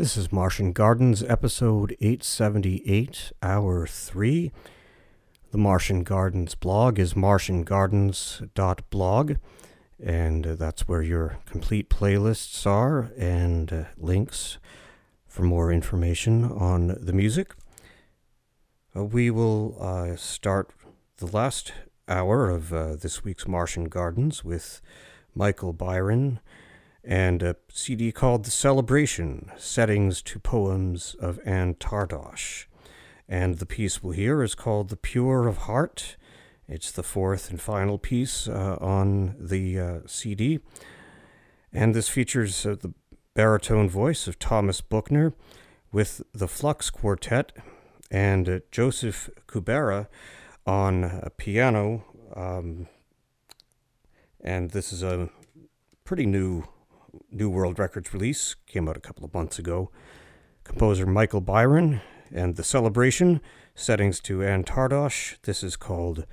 This is Martian Gardens, episode 878, hour 3. The Martian Gardens blog is martiangardens.blog, and that's where your complete playlists are and links for more information on the music. We will start the last hour of this week's Martian Gardens with Michael Byron and a CD called The Celebration, Settings to Poems of Anne Tardosh. And the piece we'll hear is called The Pure of Heart. It's the fourth and final piece on the CD. And this features the baritone voice of Thomas Buchner with the Flux Quartet and Joseph Kubera on piano. And this is a pretty New World Records release, came out a couple of months ago. Composer Michael Byron and The Celebration, settings to Anne Tardosh. This is called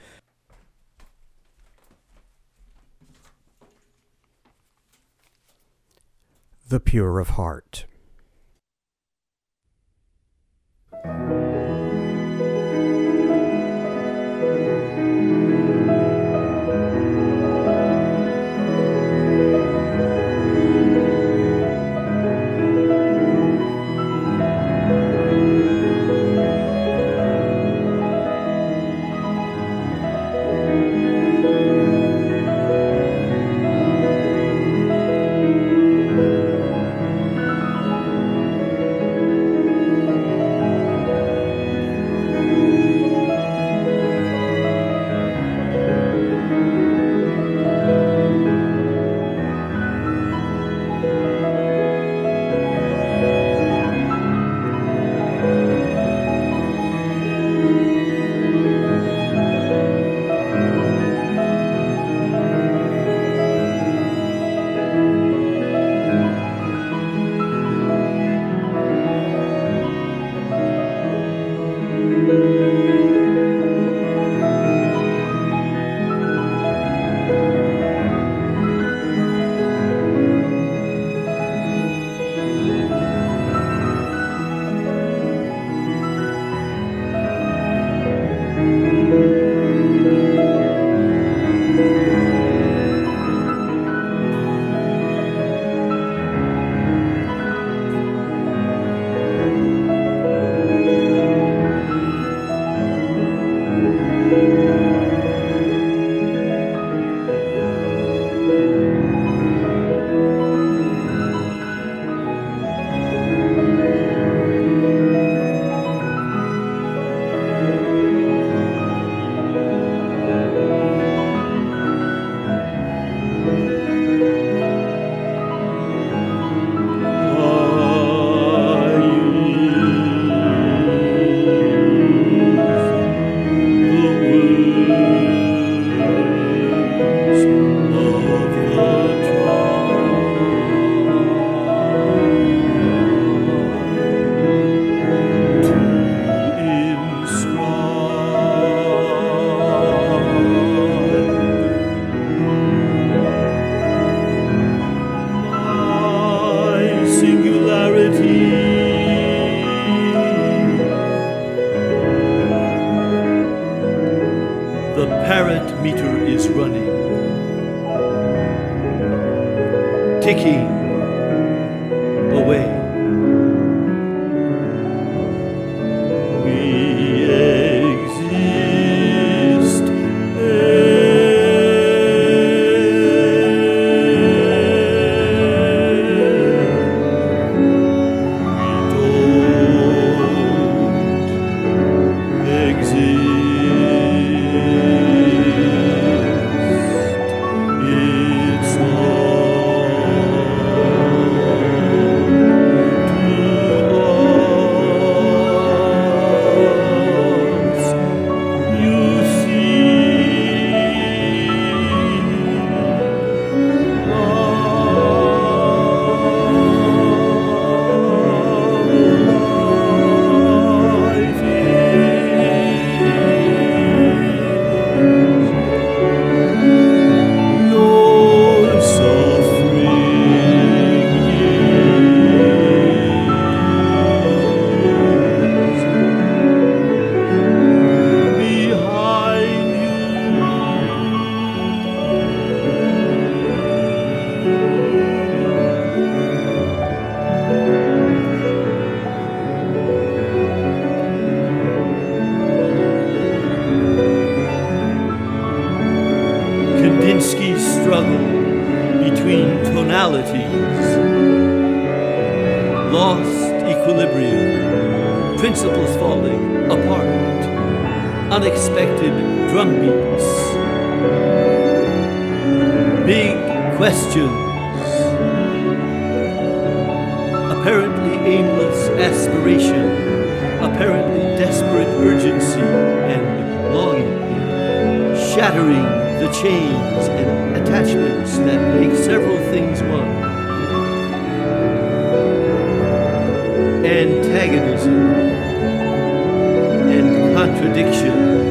The Pure of Heart. It's all lost equilibrium, principles falling apart, unexpected drum beats, big questions, apparently aimless aspiration, apparently desperate urgency and longing, shattering the chains and attachments that make several things one. Antagonism and contradiction.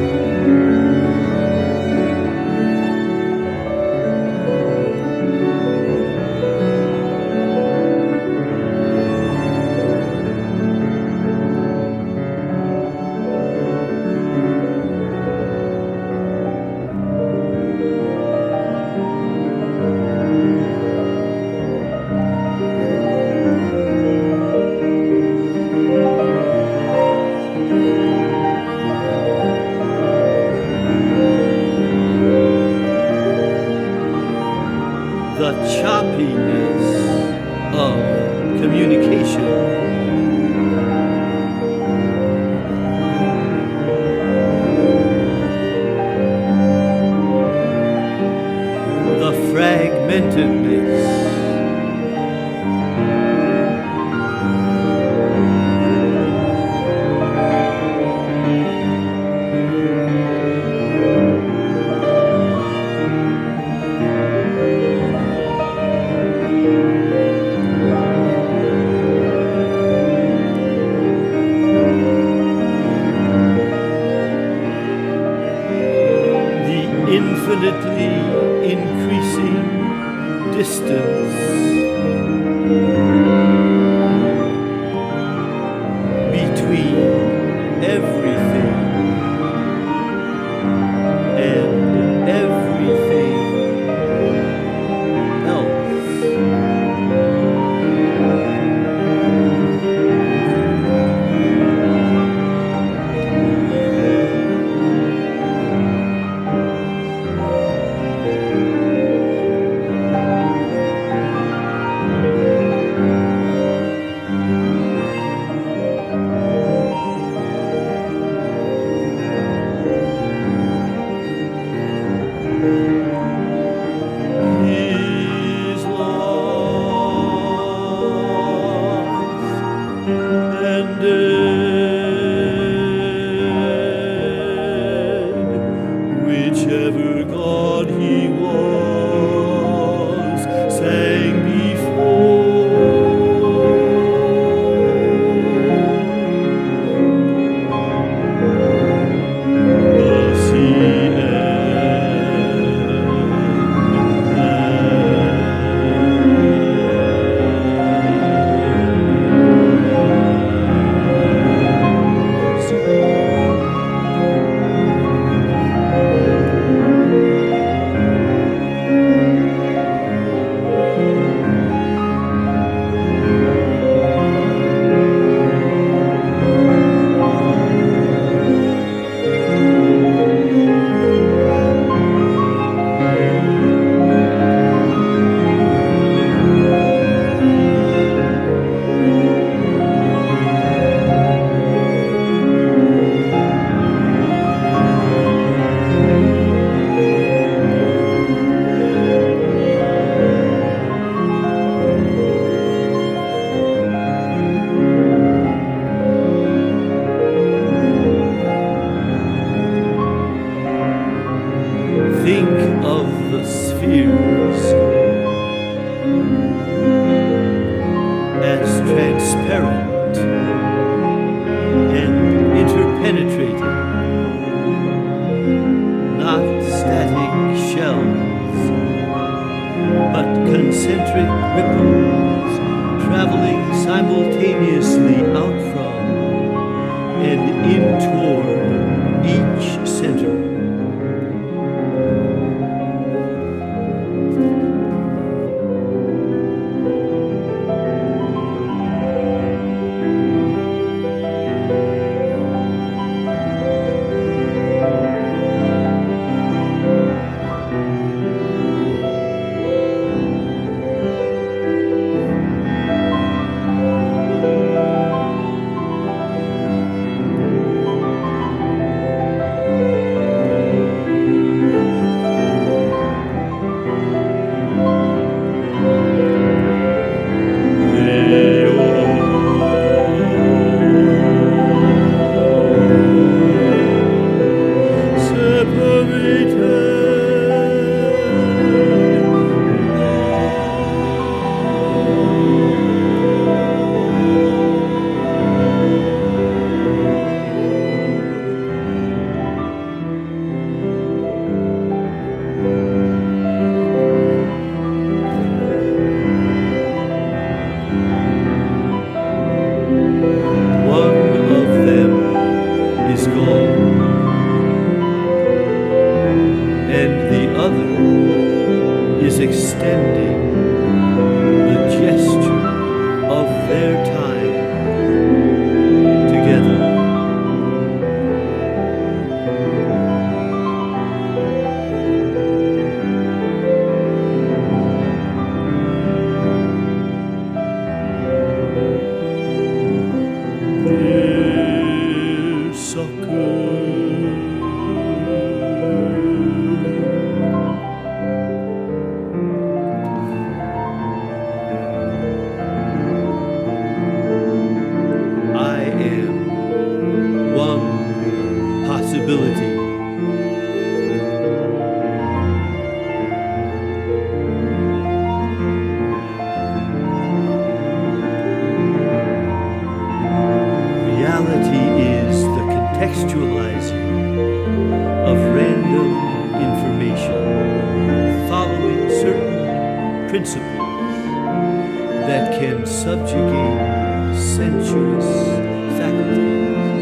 principles that can subjugate sensuous faculties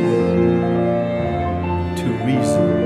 to reason.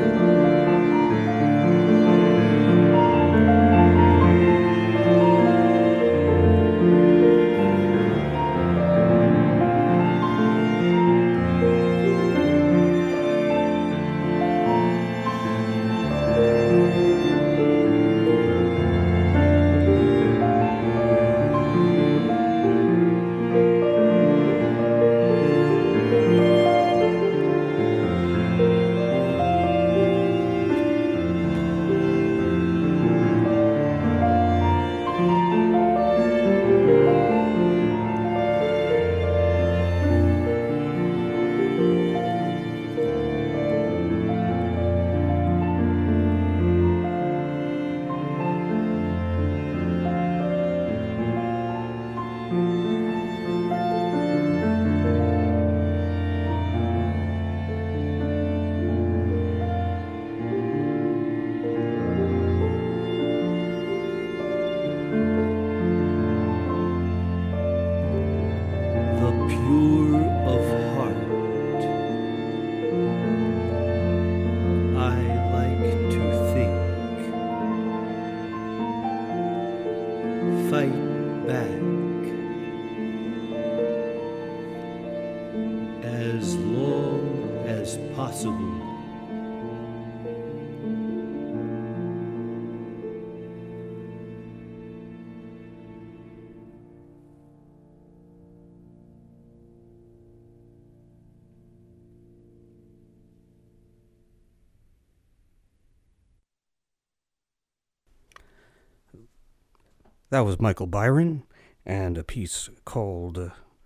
That was Michael Byron and a piece called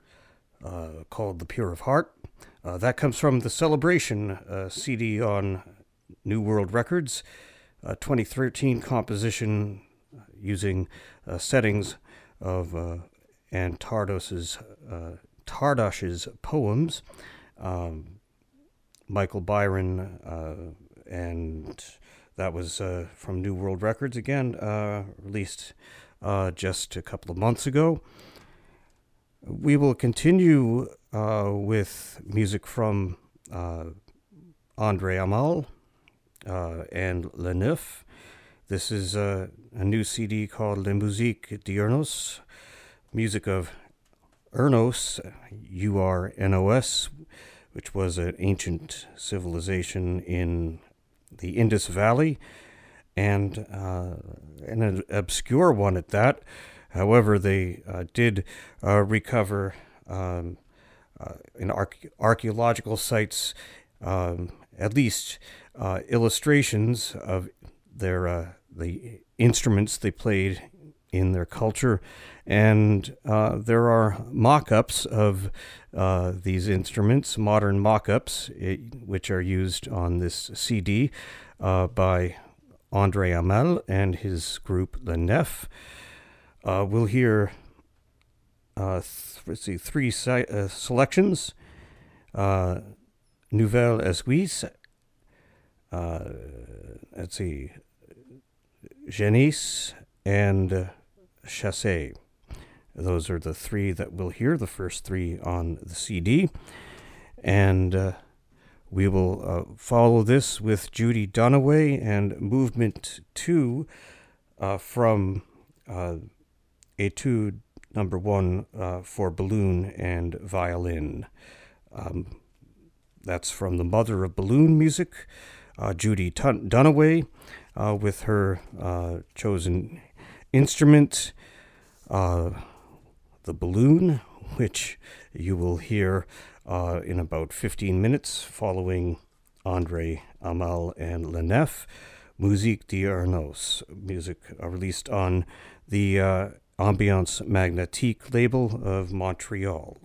The Pure of Heart. That comes from the Celebration CD on New World Records, a 2013 composition using settings of Anne Tardash's poems. Michael Byron, and that was from New World Records again, released just a couple of months ago. We will continue with music from André Amal and Le Neuf. This is a new CD called La Musique d'Urnos, music of Urnos, Urnos, which was an ancient civilization in the Indus Valley, and an obscure one at that. However, they did recover in archaeological sites at least illustrations of their the instruments they played in their culture, and there are mock-ups of these instruments, modern mock-ups, which are used on this CD by André Amal and his group Le Neuf. We'll hear three selections: Nouvelle Esquisse, Genisse, and Chassé. Those are the three that we'll hear, the first three on the CD. And we will follow this with Judy Dunaway and Movement 2 from Etude number 1 for balloon and violin. That's from the mother of balloon music, Judy Dunaway, with her chosen instrument, the balloon, which you will hear in about 15 minutes following André Amal and Le Neuf, Musique d'Urnos, music released on the Ambiance Magnétique label of Montreal.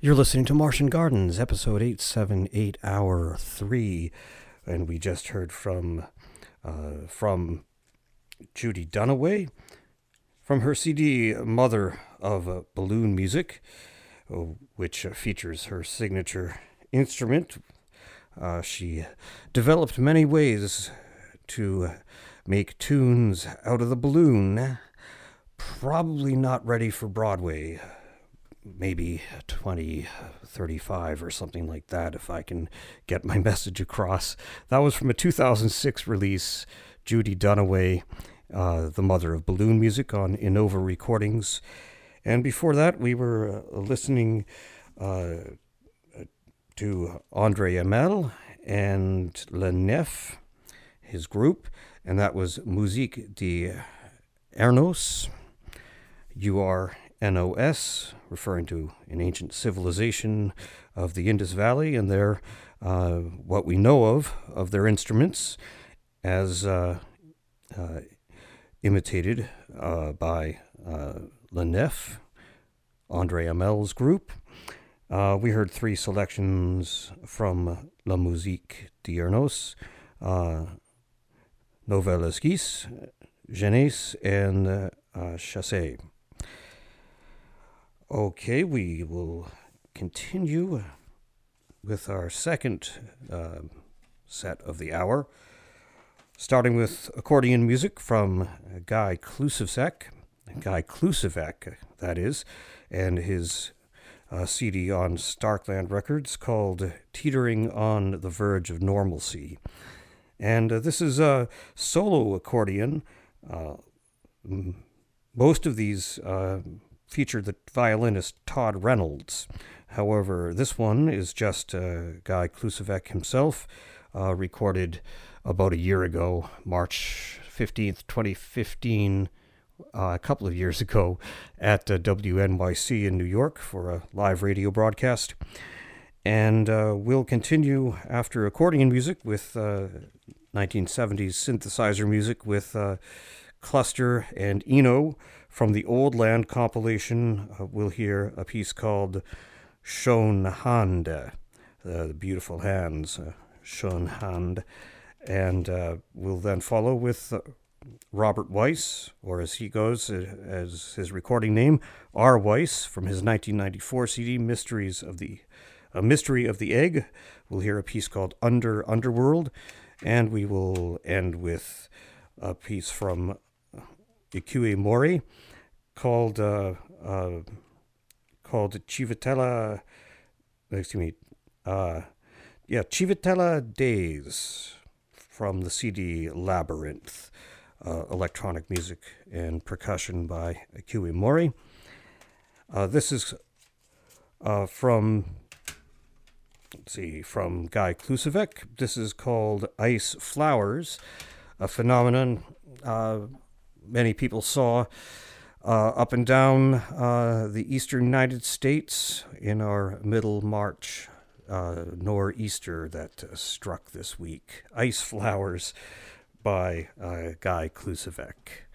You're listening to Martian Gardens, episode 878, hour 3, and we just heard from Judy Dunaway from her CD Mother of Balloon Music, which features her signature instrument. She developed many ways to make tunes out of the balloon, probably not ready for Broadway. Maybe 2035 or something like that, if I can get my message across. That was from a 2006 release, Judy Dunaway, the Mother of Balloon Music on Innova Recordings. And before that, we were listening to André Hamel and Le Nef, his group, and that was Musique d'Ernos, URNOS, referring to an ancient civilization of the Indus Valley and their what we know of their instruments as imitated by Le Nef, André Hamel's group. We heard 3 selections from La Musique d'Ernos, Nouvelle Esquisse, Jeunesse, and Chassé. Okay, we will continue with our second set of the hour, starting with accordion music from Guy Klusevec, that is, and his CD on Starkland Records called Teetering on the Verge of Normalcy. And this is a solo accordion. Most of these feature the violinist Todd Reynolds. However, this one is just Guy Klusevec himself, recorded about a year ago, March 15th, 2015, a couple of years ago, at WNYC in New York for a live radio broadcast. And we'll continue after accordion music with 1970s synthesizer music with Cluster and Eno. From the Old Land compilation, we'll hear a piece called Schön Hand, the beautiful hands, Schön Hand. And we'll then follow with Robert Weiss, or as he goes, as his recording name, R. Weiss, from his 1994 CD, Mystery of the Egg. We'll hear a piece called Underworld, and we will end with a piece from Ikue Mori called Civitella, Civitella Days, from the CD Labyrinth, electronic music and percussion by Ikue Mori. This is from Guy Klusevec. This is called Ice Flowers, a phenomenon many people saw up and down the eastern United States in our middle March nor'easter that struck this week. Ice Flowers by Guy Klusevec.